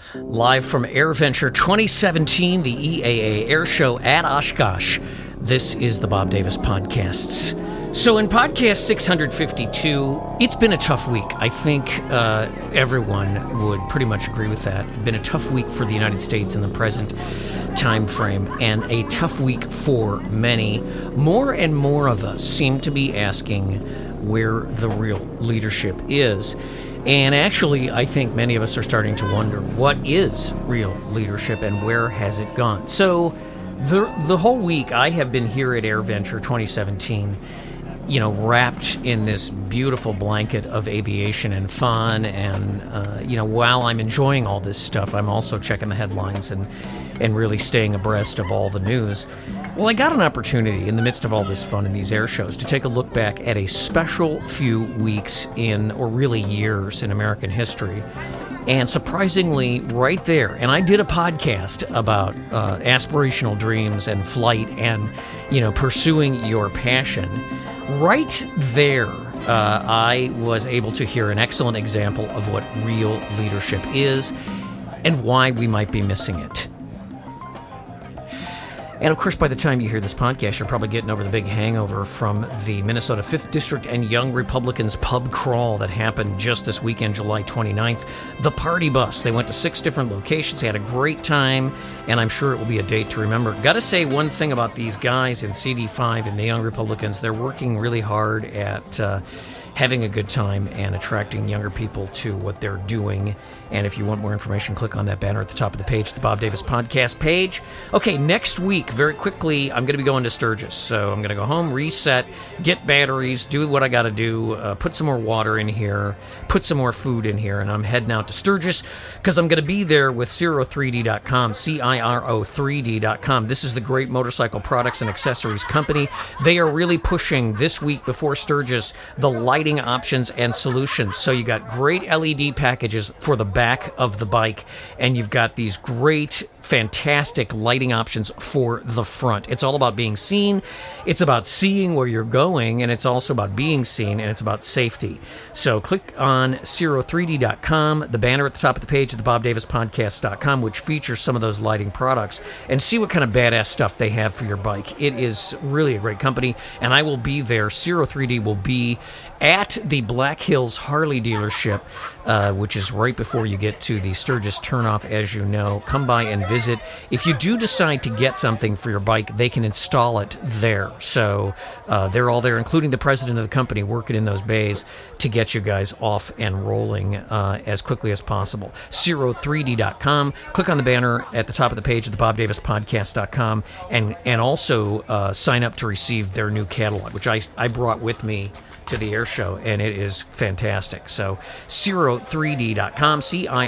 Live from AirVenture 2017, the EAA Air Show at Oshkosh. This is the Bob Davis Podcasts. So in podcast 652, it's been a tough week. I think everyone would pretty much agree with that. It's been a tough week for the United States in the present time frame, and a tough week for many. More and more of us seem to be asking where the real leadership is. And actually, I think many of us are starting to wonder, what is real leadership and where has it gone? So the whole week I have been here at AirVenture 2017, wrapped in this beautiful blanket of aviation and fun. And, while I'm enjoying all this stuff, I'm also checking the headlines and really staying abreast of all the news. Well, I got an opportunity in the midst of all this fun in these air shows to take a look back at a special few weeks or really years in American history. And surprisingly, right there, and I did a podcast about aspirational dreams and flight and, pursuing your passion. Right there, I was able to hear an excellent example of what real leadership is and why we might be missing it. And of course, by the time you hear this podcast, you're probably getting over the big hangover from the Minnesota 5th District and Young Republicans pub crawl that happened just this weekend, July 29th. The party bus. They went to 6 different locations. They had a great time, and I'm sure it will be a date to remember. Got to say one thing about these guys in CD5 and the Young Republicans. They're working really hard at having a good time and attracting younger people to what they're doing. And if you want more information, click on that banner at the top of the page, the Bob Davis Podcast page. Okay, next week, very quickly, I'm going to be going to Sturgis. So I'm going to go home, reset, get batteries, do what I got to do, put some more water in here, put some more food in here, and I'm heading out to Sturgis because I'm going to be there with Ciro3D.com, CIRO3D.com. This is the great motorcycle products and accessories company. They are really pushing this week before Sturgis the lighting options and solutions. So you got great LED packages for the back of the bike, and you've got these great, fantastic lighting options for the front. It's all about being seen, it's about seeing where you're going, and it's also about being seen, and it's about safety. So click on Ciro3D.com, the banner at the top of the page of the BobDavisPodcast.com, which features some of those lighting products, and see what kind of badass stuff they have for your bike. It is really a great company, and I will be there. Ciro3D will be at the Black Hills Harley dealership, which is right before you get to the Sturgis turnoff, as you know. Come by and visit. If you do decide to get something for your bike, they can install it there. So they're all there, including the president of the company, working in those bays to get you guys off and rolling as quickly as possible. Ciro3D.com. Click on the banner at the top of the page of the BobDavisPodcast.com and also sign up to receive their new catalog, which I brought with me to the air show, and it is fantastic. So Ciro3D.com,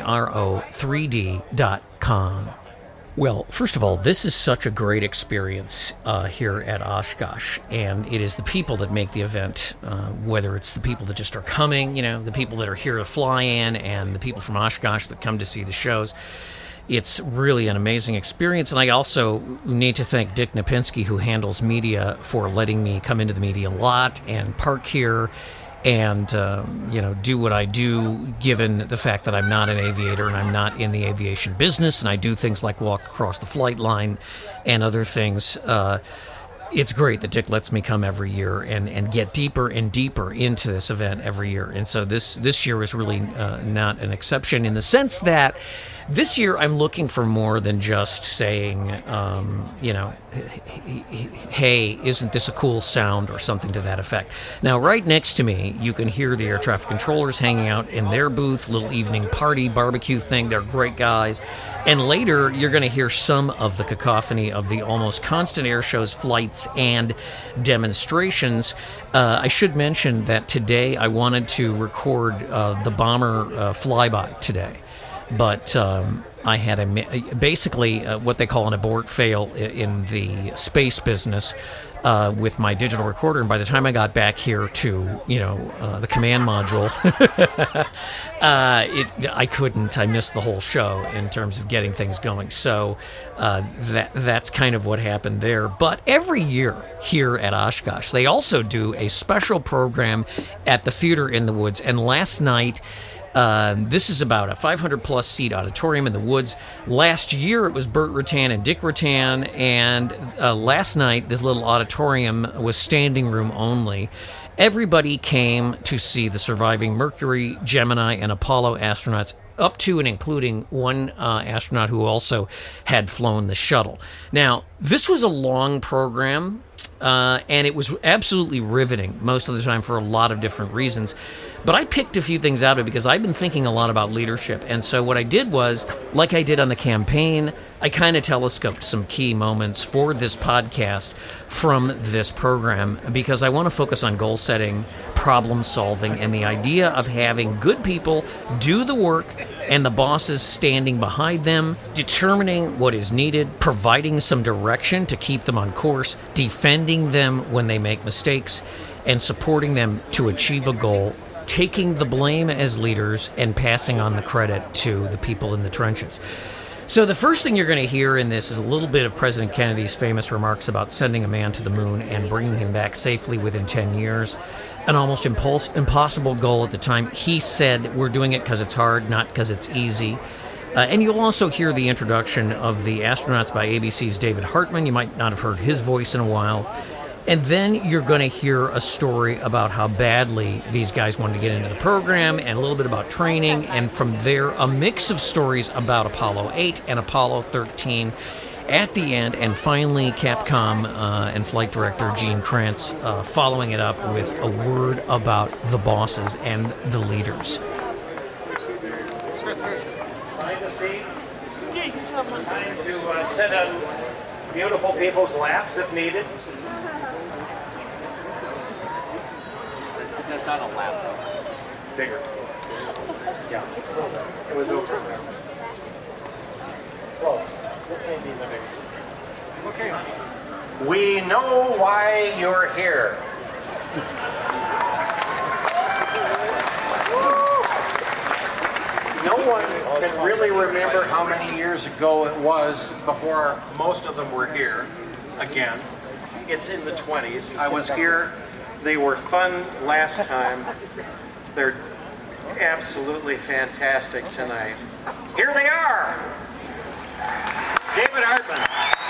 CIRO3D.com. Well, first of all, this is such a great experience here at Oshkosh, and it is the people that make the event, whether it's the people that just are coming, the people that are here to fly in, and the people from Oshkosh that come to see the shows. It's really an amazing experience, and I also need to thank Dick Napinski, who handles media, for letting me come into the media lot and park here and, do what I do, given the fact that I'm not an aviator and I'm not in the aviation business, and I do things like walk across the flight line and other things. It's great that Dick lets me come every year and get deeper and deeper into this event every year. And so this year is really not an exception, in the sense that this year I'm looking for more than just saying, hey, isn't this a cool sound, or something to that effect. Now, right next to me, you can hear the air traffic controllers hanging out in their booth, little evening party, barbecue thing. They're great guys. And later, you're going to hear some of the cacophony of the almost constant air shows, flights, and demonstrations. I should mention that today I wanted to record the bomber flyby today. But I had basically what they call an abort fail in the space business with my digital recorder. And by the time I got back here to, the command module, I couldn't. I missed the whole show in terms of getting things going. So that's kind of what happened there. But every year here at Oshkosh, they also do a special program at the Theater in the Woods. And last night, This is about a 500-plus seat auditorium in the woods. Last year, it was Burt Rutan and Dick Rutan, and last night, this little auditorium was standing room only. Everybody came to see the surviving Mercury, Gemini, and Apollo astronauts, up to and including one astronaut who also had flown the shuttle. Now, this was a long program, and it was absolutely riveting most of the time for a lot of different reasons. But I picked a few things out of it because I've been thinking a lot about leadership. And so what I did was, like I did on the campaign, I kind of telescoped some key moments for this podcast from this program because I want to focus on goal setting, problem solving, and the idea of having good people do the work and the bosses standing behind them, determining what is needed, providing some direction to keep them on course, defending them when they make mistakes, and supporting them to achieve a goal, taking the blame as leaders and passing on the credit to the people in the trenches. So the first thing you're going to hear in this is a little bit of President Kennedy's famous remarks about sending a man to the moon and bringing him back safely within 10 years. An almost impossible goal at the time. He said, we're doing it because it's hard, not because it's easy. And you'll also hear the introduction of the astronauts by ABC's David Hartman. You might not have heard his voice in a while. And then you're going to hear a story about how badly these guys wanted to get into the program and a little bit about training. And from there, a mix of stories about Apollo 8 and Apollo 13 at the end. And finally, Capcom and flight director Gene Kranz following it up with a word about the bosses and the leaders. Find a seat. Time to sit on beautiful people's laps if needed. That's not a lap. Bigger. Yeah. It was over there. Well, this may be the bigger. Okay. We know why you're here. No one can really remember how many years ago it was before most of them were here again. It's in the 20s. I was here. They were fun last time. They're absolutely fantastic tonight. Here they are! David Hartman.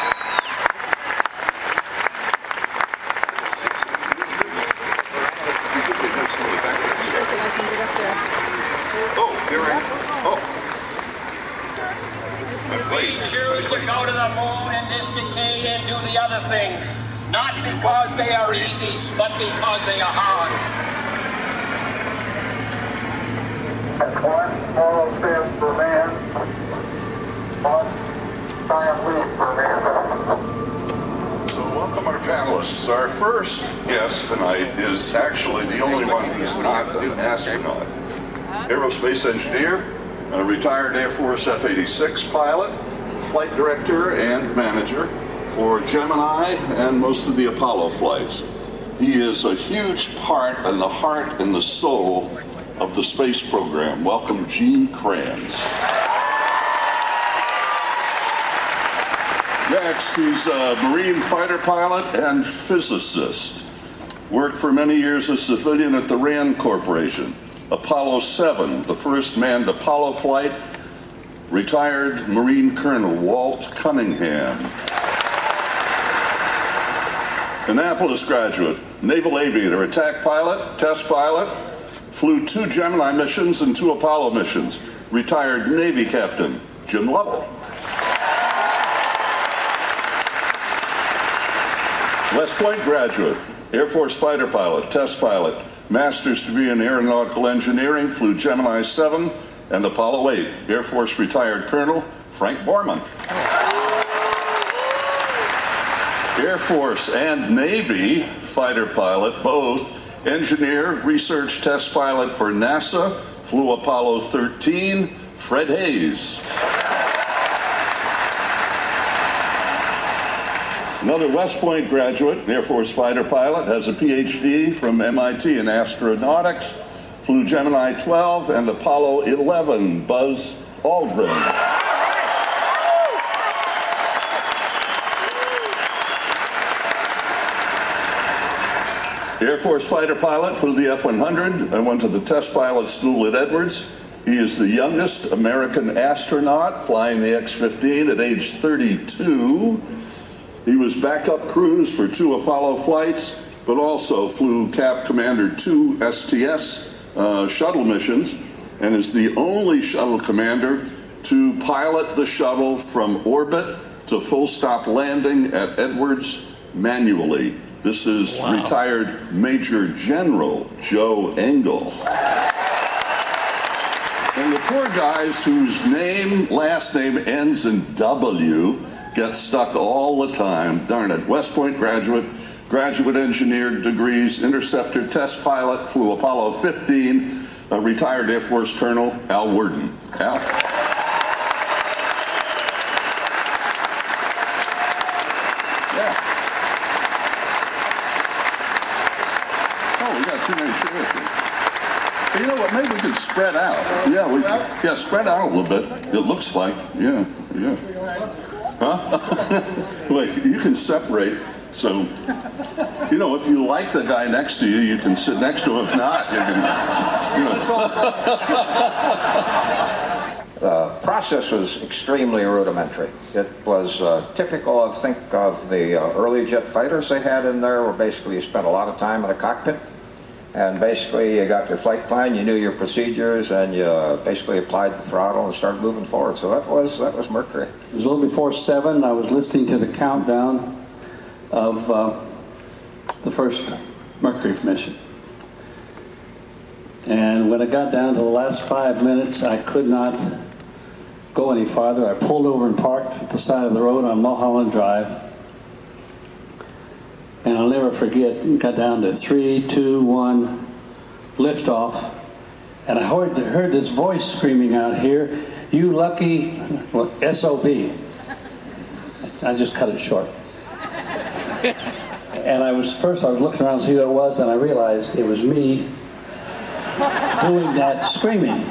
Oh, you're right. Oh. We choose to go to the moon in this decade and do the other things, not because they are easy, but because they are hard. One small step for man, one giant leap for mankind. So welcome our panelists. Our first guest tonight is actually the only one who's not an astronaut. Aerospace engineer, a retired Air Force F-86 pilot, flight director and manager for Gemini and most of the Apollo flights. He is a huge part and the heart and the soul of the space program. Welcome, Gene Kranz. Next, he's a Marine fighter pilot and physicist. Worked for many years as civilian at the RAND Corporation. Apollo 7, the first manned Apollo flight. Retired Marine Colonel Walt Cunningham. Annapolis graduate, naval aviator, attack pilot, test pilot. Flew 2 Gemini missions and 2 Apollo missions. Retired Navy Captain Jim Lovell. West Point graduate, Air Force fighter pilot, test pilot, master's degree in aeronautical engineering, flew Gemini 7 and Apollo 8. Air Force retired Colonel Frank Borman. Air Force and Navy fighter pilot, both. Engineer, research test pilot for NASA, flew Apollo 13, Fred Hayes. Another West Point graduate, Air Force fighter pilot, has a PhD from MIT in astronautics, flew Gemini 12 and Apollo 11, Buzz Aldrin. Air Force fighter pilot, flew the F-100 and went to the test pilot school at Edwards. He is the youngest American astronaut flying the X-15 at age 32. He was backup crews for 2 Apollo flights, but also flew Cap Commander 2 STS shuttle missions, and is the only shuttle commander to pilot the shuttle from orbit to full-stop landing at Edwards manually. This is retired Major General Joe Engle. And the poor guys whose last name ends in W get stuck all the time. Darn it. West Point graduate engineer degrees, interceptor test pilot, flew Apollo 15, retired Air Force Colonel Al Worden. Al? Too many chairs here. You know what? Maybe we could spread out. Yeah, spread out a little bit. It looks like. Yeah. Huh? Like, you can separate. So, if you like the guy next to you, you can sit next to him. If not, you can. The process was extremely rudimentary. It was typical of the early jet fighters they had in there, where basically you spent a lot of time in a cockpit. And basically, you got your flight plan, you knew your procedures, and you basically applied the throttle and started moving forward. So that was Mercury. It was a little before 7. I was listening to the countdown of the first Mercury mission. And when it got down to the last 5 minutes, I could not go any farther. I pulled over and parked at the side of the road on Mulholland Drive. And I'll never forget, got down to 3, 2, 1, liftoff. And I heard this voice screaming out here, "You lucky," well, SOB. I just cut it short. And I was looking around to see who it was, and I realized it was me doing that screaming.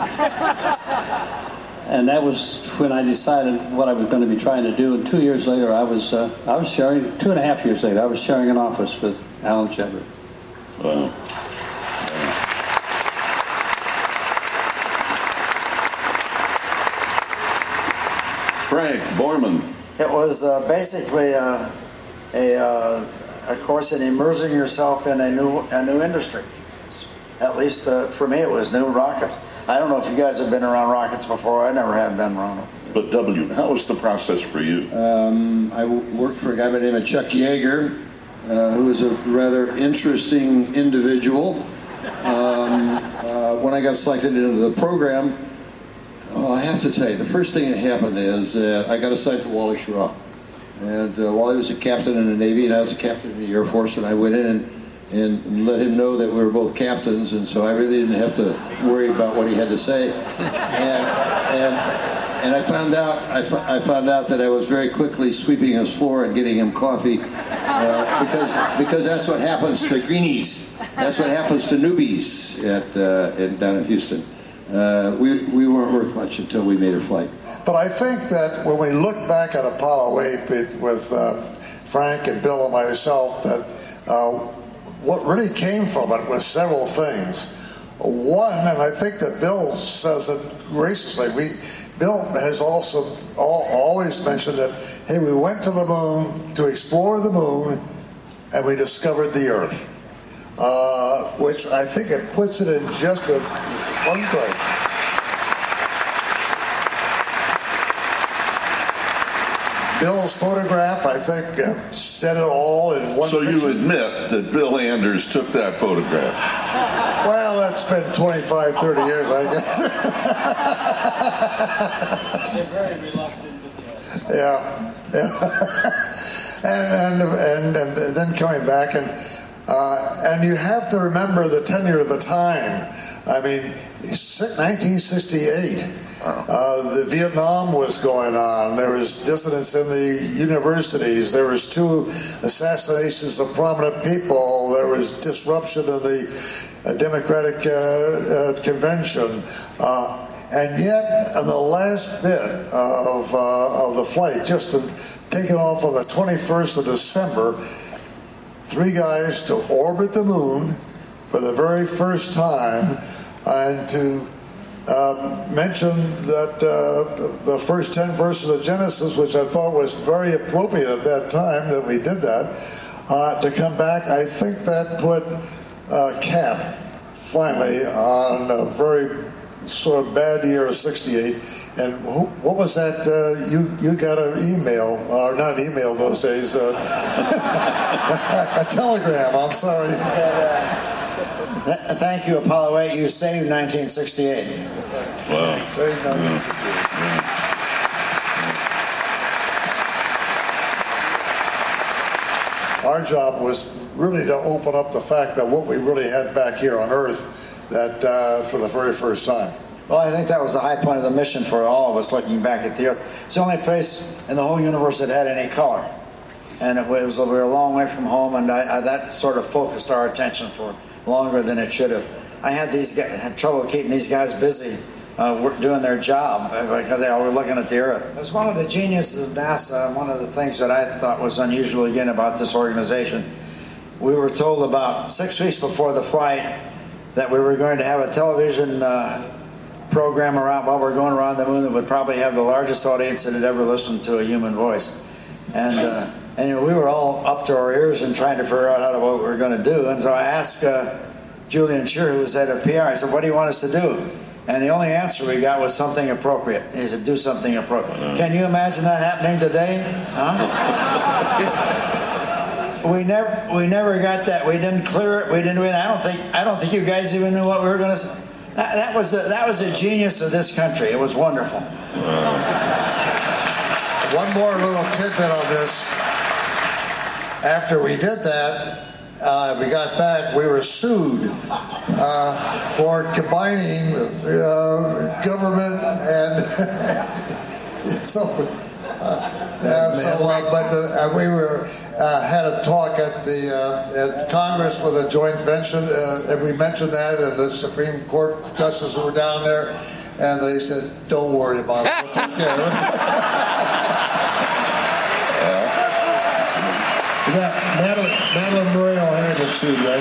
And that was when I decided what I was going to be trying to do. And 2 years later, I was sharing, 2.5 years later, I was sharing an office with Alan Shepard. Wow. Frank Borman. It was basically a course in immersing yourself in a new industry. At least for me, it was new rockets. I don't know if you guys have been around rockets before. I never had been around them. But W, how was the process for you? I worked for a guy by the name of Chuck Yeager, who was a rather interesting individual. When I got selected into the program, I have to tell you, the first thing that happened is I got assigned to Wally Schirra. And Wally was a captain in the Navy, and I was a captain in the Air Force, and I went in and let him know that we were both captains, and so I really didn't have to worry about what he had to say. And I found out that I was very quickly sweeping his floor and getting him coffee, because that's what happens to greenies. That's what happens to newbies down in Houston. We weren't worth much until we made a flight. But I think that when we look back at Apollo 8 with Frank and Bill and myself, that what really came from it was several things. One, and I think that Bill says it graciously, Bill has also always mentioned that, hey, we went to the moon to explore the moon, and we discovered the Earth, which I think it puts it in just one place. Bill's photograph, I think, said it all in one So picture. you admit that Bill Anders took that photograph? Well, that's been 25, 30 years, I guess. They're very reluctant to do it. Yeah. and then coming back, and you have to remember the tenure of the time. I mean, 1968. The Vietnam was going on. There was dissidence in the universities. There was 2 assassinations of prominent people. There was disruption of the Democratic convention. And yet, on the last bit of the flight, just to take it off on the 21st of December, 3 guys to orbit the moon for the very first time, and to mentioned that the first 10 verses of Genesis, which I thought was very appropriate at that time that we did that, to come back, I think that put cap finally on a very sort of bad year of 68. And what was that? You got an email, or not an email those days, a telegram, I'm sorry. Thank you, Apollo 8. You saved 1968. Wow. Saved 1968. Our job was really to open up the fact that what we really had back here on Earth, that for the very first time. Well, I think that was the high point of the mission for all of us looking back at the Earth. It's the only place in the whole universe that had any color. And we were a long way from home, and that sort of focused our attention for longer than it should have. I had trouble keeping these guys busy doing their job because they all were looking at the Earth. As one of the geniuses of NASA, one of the things that I thought was unusual again about this organization, we were told about 6 weeks before the flight that we were going to have a television program around while we're going around the moon that would probably have the largest audience that had ever listened to a human voice. And we were all up to our ears and trying to figure out what we were going to do. And so I asked Julian Scheer, who was head of PR, I said, what do you want us to do? And the only answer we got was something appropriate. He said, do something appropriate. Can you imagine that happening today? Huh? We never got that. We didn't clear it. I don't think you guys even knew what we were going to say. That was the genius of this country. It was wonderful. One more little tidbit on this. After we did that, we got back, we were sued for combining government and we had a talk at Congress with a joint venture, and we mentioned that, and the Supreme Court justices were down there, and they said, "Don't worry about it. We'll take care of it." Madeline Murray O'Hare got sued, right?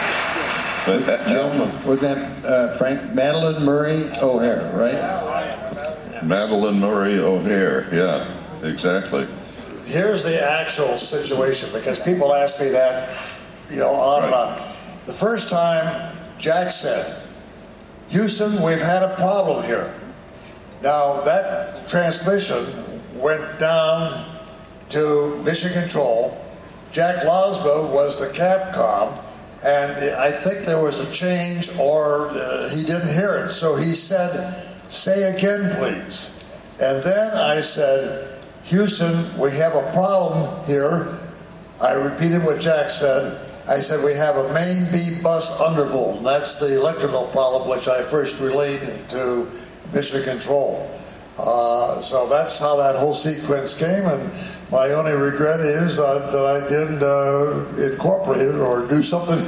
Was that Frank? Madeline Murray O'Hare, right? Madeline Murray O'Hare, yeah, exactly. Here's the actual situation, because people ask me that, on and on. The first time, Jack said, "Houston, we've had a problem here." Now, that transmission went down to Mission Control. Jack Losba was the Capcom, and I think there was a change, or he didn't hear it. So he said, "Say again, please." And then I said, "Houston, we have a problem here." I repeated what Jack said. I said, "We have a main B bus undervolt." That's the electrical problem which I first relayed to Mission Control. So that's how that whole sequence came, and my only regret is that I didn't incorporate it or do something.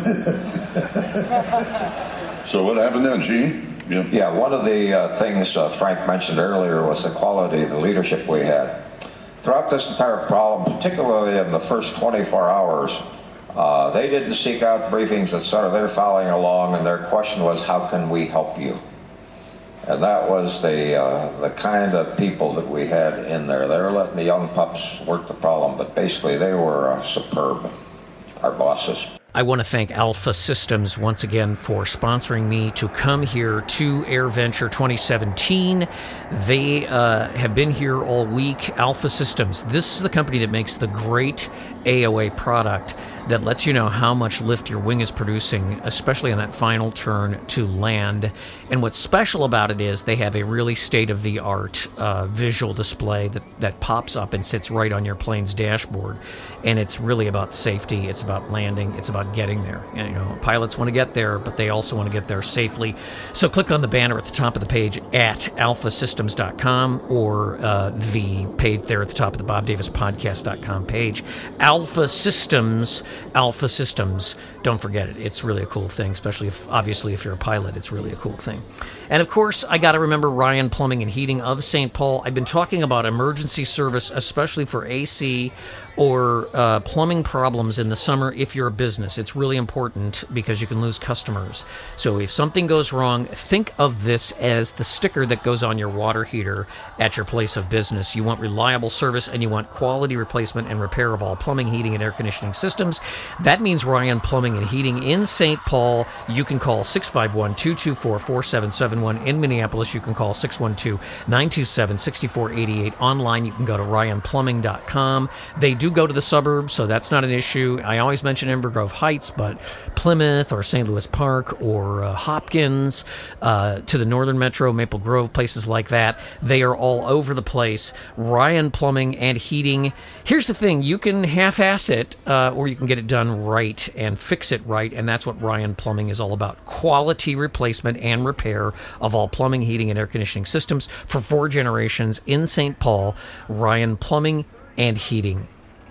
So what happened then, Gene? Yeah, one of the things Frank mentioned earlier was the quality of the leadership we had. Throughout this entire problem, particularly in the first 24 hours, they didn't seek out briefings, etc. They're following along, and their question was, how can we help you? And that was the kind of people that we had in there. They were letting the young pups work the problem, but basically they were superb, our bosses. I want to thank Alpha Systems once again for sponsoring me to come here to AirVenture 2017. They have been here all week. Alpha Systems, this is the company that makes the great AOA product that lets you know how much lift your wing is producing, especially on that final turn to land. And what's special about it is they have a really state-of-the-art visual display that pops up and sits right on your plane's dashboard. And it's really about safety. It's about landing. It's about getting there. And, pilots want to get there, but they also want to get there safely. So click on the banner at the top of the page at alphasystems.com or the page there at the top of the BobDavisPodcast.com page. Alpha Systems. Alpha Systems. Don't forget it. It's really a cool thing, especially if you're a pilot, it's really a cool thing. And of course, I got to remember Ryan Plumbing and Heating of St. Paul. I've been talking about emergency service, especially for AC or plumbing problems in the summer if you're a business. It's really important because you can lose customers. So if something goes wrong, think of this as the sticker that goes on your water heater at your place of business. You want reliable service and you want quality replacement and repair of all plumbing, heating, and air conditioning systems. That means Ryan Plumbing and Heating in St. Paul. You can call 651-224-4771. In Minneapolis, you can call 612-927-6488. Online, you can go to ryanplumbing.com. They do go to the suburbs, so that's not an issue. I always mention Inver Grove Heights, but Plymouth or St. Louis Park or Hopkins, to the Northern Metro, Maple Grove, places like that, they are all over the place. Ryan Plumbing and Heating. Here's the thing, you can half-ass it, or you can get it done right and fix it right, and that's what Ryan Plumbing is all about. Quality replacement and repair of all plumbing, heating, and air conditioning systems for 4 generations in St. Paul. Ryan Plumbing and Heating.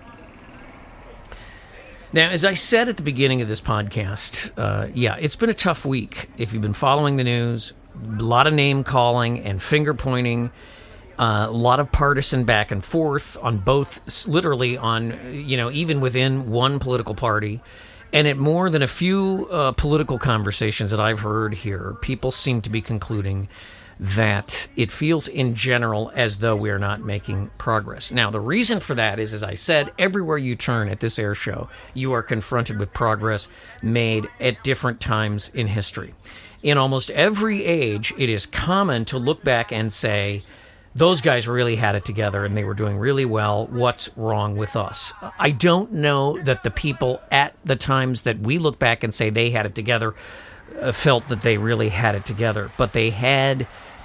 Now, as I said at the beginning of this podcast, it's been a tough week. If you've been following the news, a lot of name-calling and finger-pointing, a lot of partisan back and forth on both, literally on, even within one political party. And at more than a few political conversations that I've heard here, people seem to be concluding that it feels in general as though we are not making progress. Now, the reason for that is, as I said, everywhere you turn at this air show, you are confronted with progress made at different times in history. In almost every age, it is common to look back and say, those guys really had it together and they were doing really well. What's wrong with us? I don't know that the people at the times that we look back and say they had it together felt that they really had it together, but they had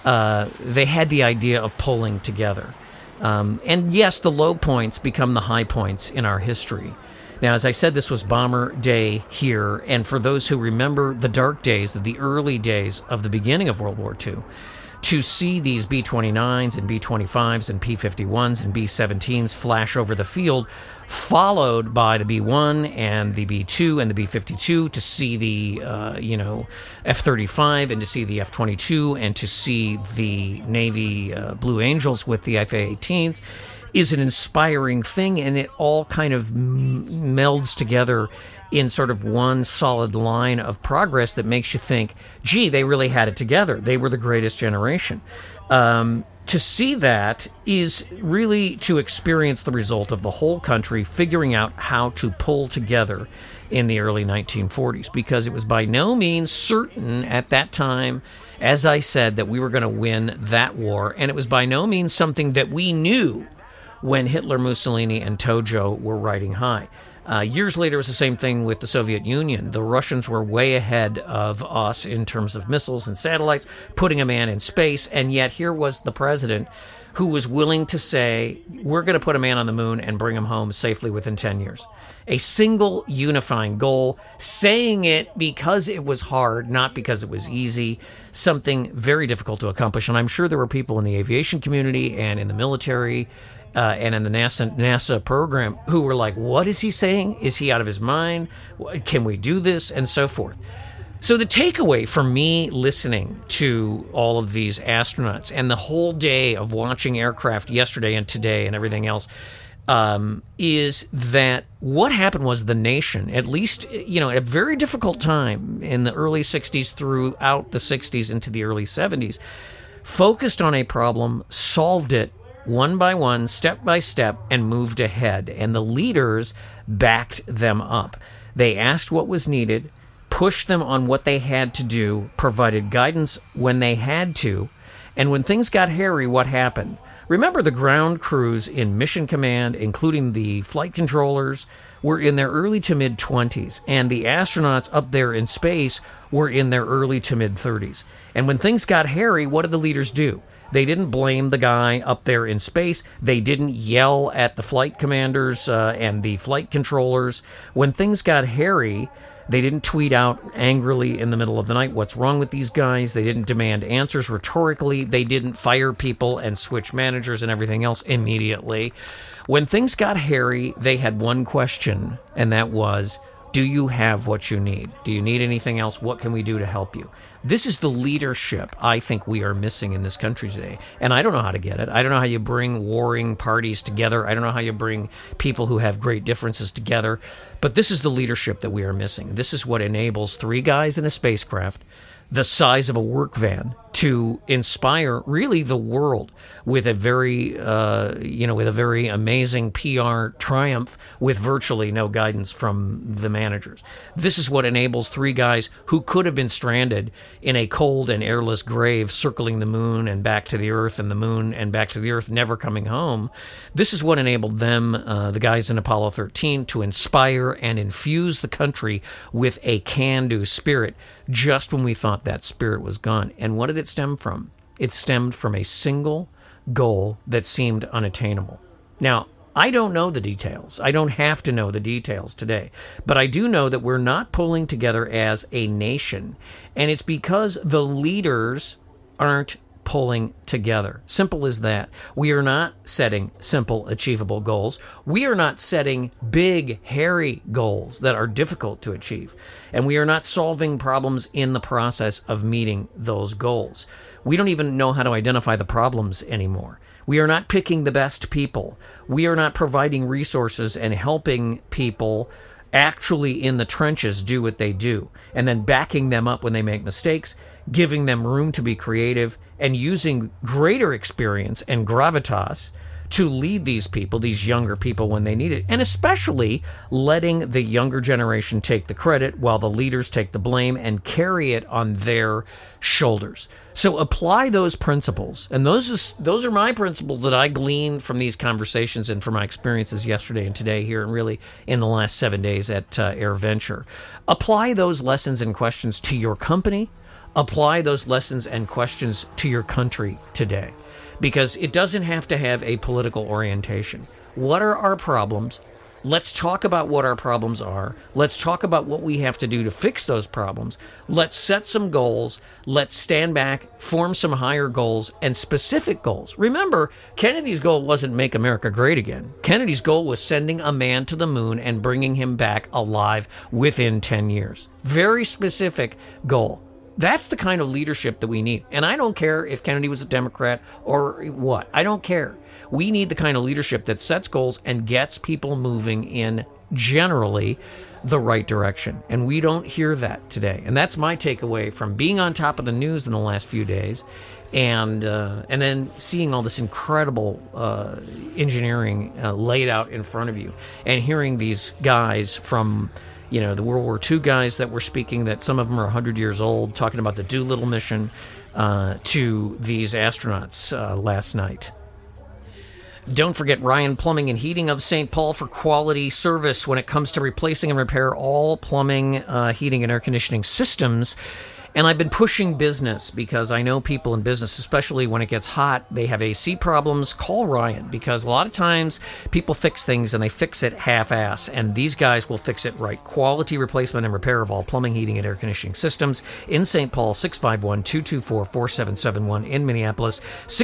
the idea of pulling together. And yes, the low points become the high points in our history. Now, as I said, this was Bomber Day here, and for those who remember the dark days, the early days of the beginning of World War II, to see these B-29s and B-25s and P-51s and B-17s flash over the field, followed by the B-1 and the B-2 and the B-52, to see the, F-35 and to see the F-22 and to see the Navy Blue Angels with the F-A-18s is an inspiring thing, and it all kind of melds together in sort of one solid line of progress that makes you think, gee, they really had it together. They were the greatest generation. To see that is really to experience the result of the whole country figuring out how to pull together in the early 1940s, because it was by no means certain at that time, as I said, that we were going to win that war, and it was by no means something that we knew when Hitler, Mussolini, and Tojo were riding high. Years later, it was the same thing with the Soviet Union. The Russians were way ahead of us in terms of missiles and satellites, putting a man in space, and yet here was the president who was willing to say, we're going to put a man on the moon and bring him home safely within 10 years. A single unifying goal, saying it because it was hard, not because it was easy, something very difficult to accomplish. And I'm sure there were people in the aviation community and in the military and in the NASA program who were like, what is he saying? Is he out of his mind? Can we do this? And so forth. So the takeaway for me listening to all of these astronauts and the whole day of watching aircraft yesterday and today and everything else is that what happened was the nation, at least, at a very difficult time in the early 60s throughout the 60s into the early 70s, focused on a problem, solved it, one by one, step by step, and moved ahead. And the leaders backed them up. They asked what was needed, pushed them on what they had to do, provided guidance when they had to. And when things got hairy, what happened? Remember, the ground crews in Mission Command, including the flight controllers, were in their early to mid-20s. And the astronauts up there in space were in their early to mid-30s. And when things got hairy, what did the leaders do? They didn't blame the guy up there in space. They didn't yell at the flight commanders and the flight controllers. When things got hairy, They didn't tweet out angrily in the middle of the night, what's wrong with these guys? They didn't demand answers rhetorically. They didn't fire people and switch managers and everything else immediately. When things got hairy, they had one question, and that was, do you have what you need? Do you need anything else? What can we do to help you? This is the leadership I think we are missing in this country today. And I don't know how to get it. I don't know how you bring warring parties together. I don't know how you bring people who have great differences together. But this is the leadership that we are missing. This is what enables 3 guys in a spacecraft the size of a work van to inspire really the world with a very, with a very amazing PR triumph with virtually no guidance from the managers. This is what enables 3 guys who could have been stranded in a cold and airless grave circling the moon and back to the Earth and the moon and back to the Earth, never coming home. This is what enabled them, the guys in Apollo 13, to inspire and infuse the country with a can-do spirit just when we thought that spirit was gone. And what did it stem from? It stemmed from a single goal that seemed unattainable. Now, I don't know the details. I don't have to know the details today. But I do know that we're not pulling together as a nation. And it's because the leaders aren't pulling together. Simple as that. We are not setting simple, achievable goals. We are not setting big, hairy goals that are difficult to achieve. And we are not solving problems in the process of meeting those goals. We don't even know how to identify the problems anymore. We are not picking the best people. We are not providing resources and helping people actually in the trenches do what they do, and then backing them up when they make mistakes, giving them room to be creative, and using greater experience and gravitas to lead these people, these younger people, when they need it, and especially letting the younger generation take the credit while the leaders take the blame and carry it on their shoulders. So apply those principles, and those are my principles that I gleaned from these conversations and from my experiences yesterday and today here, and really in the last 7 days at AirVenture. Apply those lessons and questions to your company. Apply those lessons and questions to your country today, because it doesn't have to have a political orientation. What are our problems? Let's talk about what our problems are. Let's talk about what we have to do to fix those problems. Let's set some goals. Let's stand back, form some higher goals and specific goals. Remember, Kennedy's goal wasn't make America great again. Kennedy's goal was sending a man to the moon and bringing him back alive within 10 years. Very specific goal. That's the kind of leadership that we need. And I don't care if Kennedy was a Democrat or what. I don't care. We need the kind of leadership that sets goals and gets people moving in generally the right direction. And we don't hear that today. And that's my takeaway from being on top of the news in the last few days, and then seeing all this incredible engineering laid out in front of you, and hearing these guys from the World War II guys that were speaking, that some of them are 100 years old, talking about the Doolittle mission, to these astronauts last night. Don't forget Ryan Plumbing and Heating of St. Paul for quality service when it comes to replacing and repair all plumbing, heating, and air conditioning systems. And I've been pushing business because I know people in business, especially when it gets hot, they have AC problems. Call Ryan, because a lot of times people fix things and they fix it half-ass, and these guys will fix it right. Quality replacement and repair of all plumbing, heating, and air conditioning systems in St. Paul, 651-224-4771. In Minneapolis,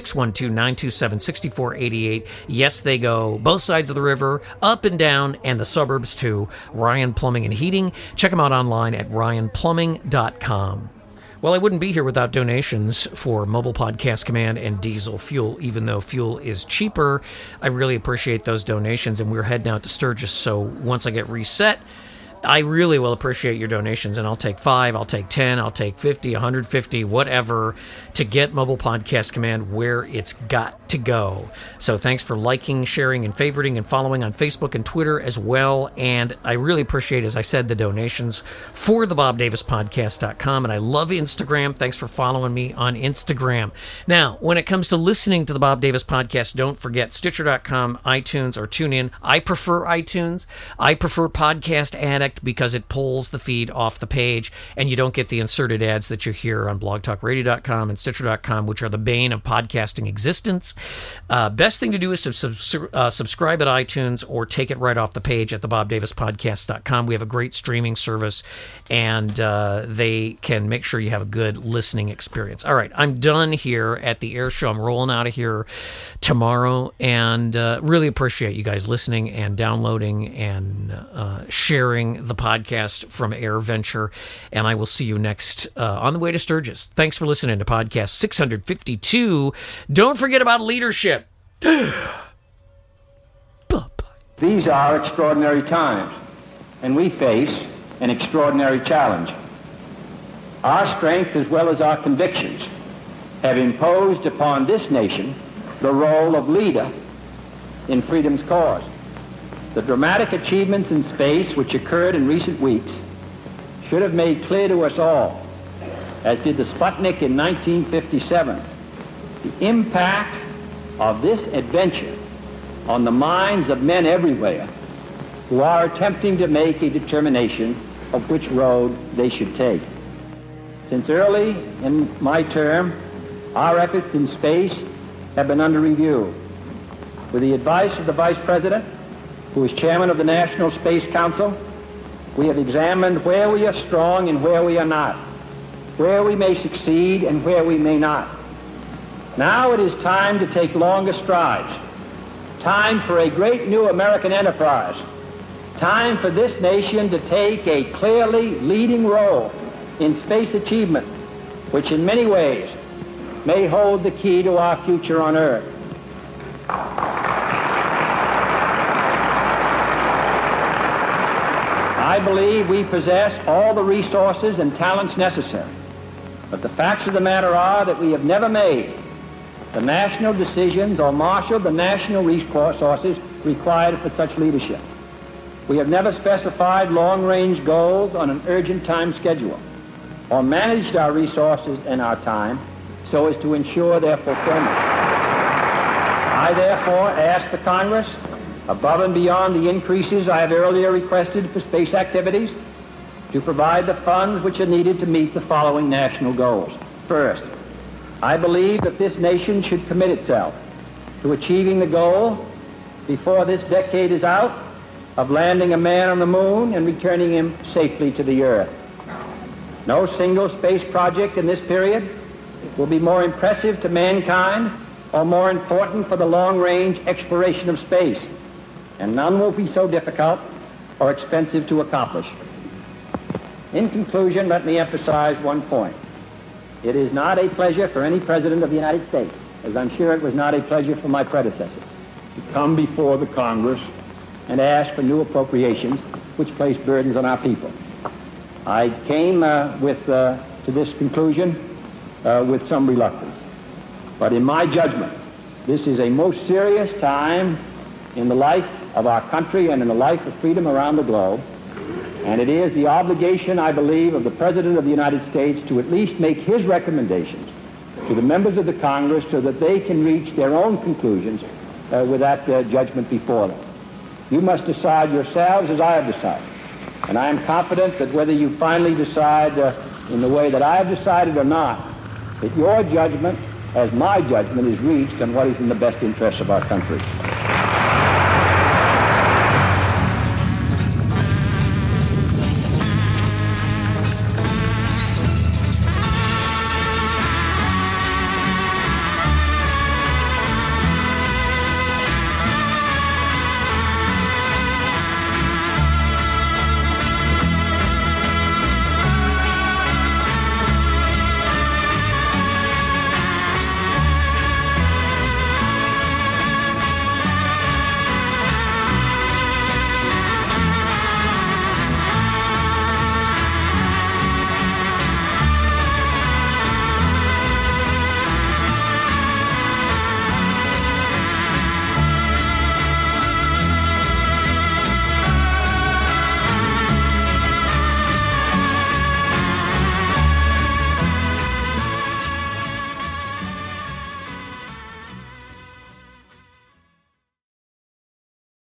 612-927-6488. Yes, they go both sides of the river, up and down, and the suburbs too. Ryan Plumbing and Heating. Check them out online at ryanplumbing.com. Well, I wouldn't be here without donations for Mobile Podcast Command and diesel fuel, even though fuel is cheaper. I really appreciate those donations, and we're heading out to Sturgis, so once I get reset, I really will appreciate your donations, and I'll take 5, I'll take 10, I'll take 50, 150, whatever, to get Mobile Podcast Command where it's got to go. So thanks for liking, sharing, and favoriting, and following on Facebook and Twitter as well. And I really appreciate, as I said, the donations for the BobDavisPodcast.com. And I love Instagram. Thanks for following me on Instagram. Now, when it comes to listening to the Bob Davis Podcast, don't forget Stitcher.com, iTunes, or TuneIn. I prefer iTunes. I prefer Podcast Addict. disconnect because it pulls the feed off the page, and you don't get the inserted ads that you hear on blogtalkradio.com and Stitcher.com, which are the bane of podcasting existence. Best thing to do is to subscribe at iTunes or take it right off the page at thebobdavispodcast.com. We have a great streaming service, and they can make sure you have a good listening experience. All right, I'm done here at the Air Show. I'm rolling out of here tomorrow, and really appreciate you guys listening and downloading and sharing the podcast from AirVenture, and I will see you next on the way to Sturgis. Thanks for listening to podcast 652. Don't forget about leadership. These are extraordinary times, and we face an extraordinary challenge. Our strength as well as our convictions have imposed upon this nation the role of leader in freedom's cause. The dramatic achievements in space which occurred in recent weeks should have made clear to us all, as did the Sputnik in 1957, the impact of this adventure on the minds of men everywhere who are attempting to make a determination of which road they should take. Since early in my term, our efforts in space have been under review. With the advice of the Vice President, who is Chairman of the National Space Council, we have examined where we are strong and where we are not, where we may succeed and where we may not. Now it is time to take longer strides, time for a great new American enterprise, time for this nation to take a clearly leading role in space achievement, which in many ways may hold the key to our future on Earth. I believe we possess all the resources and talents necessary, but the facts of the matter are that we have never made the national decisions or marshaled the national resources required for such leadership. We have never specified long-range goals on an urgent time schedule or managed our resources and our time so as to ensure their fulfillment. I therefore ask the Congress, above and beyond the increases I have earlier requested for space activities, to provide the funds which are needed to meet the following national goals. First, I believe that this nation should commit itself to achieving the goal, before this decade is out, of landing a man on the moon and returning him safely to the Earth. No single space project in this period will be more impressive to mankind or more important for the long-range exploration of space, and none will be so difficult or expensive to accomplish. In conclusion, let me emphasize one point. It is not a pleasure for any president of the United States, as I'm sure it was not a pleasure for my predecessor, to come before the Congress and ask for new appropriations which place burdens on our people. I came to this conclusion with some reluctance. But in my judgment, this is a most serious time in the life of our country and in the life of freedom around the globe. And it is the obligation, I believe, of the President of the United States to at least make his recommendations to the members of the Congress so that they can reach their own conclusions with that judgment before them. You must decide yourselves as I have decided. And I am confident that whether you finally decide in the way that I have decided or not, that your judgment, as my judgment, is reached on what is in the best interest of our country.